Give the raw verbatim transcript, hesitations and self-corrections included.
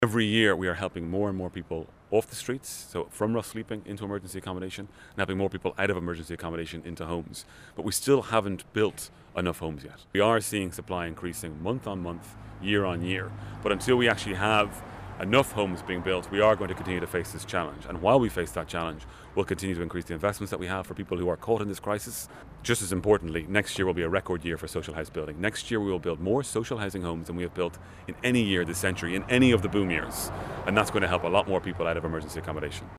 Every year we are helping more and more people off the streets, so from rough sleeping into emergency accommodation, and helping more people out of emergency accommodation into homes. But we still haven't built enough homes yet. We are seeing supply increasing month on month, year on year. But until we actually have enough homes being built, we are going to continue to face this challenge. And while we face that challenge, we'll continue to increase the investments that we have for people who are caught in this crisis. Just as importantly, next year will be a record year for social house building. Next year we will build more social housing homes than we have built in any year this century, in any of the boom years. And that's going to help a lot more people out of emergency accommodation.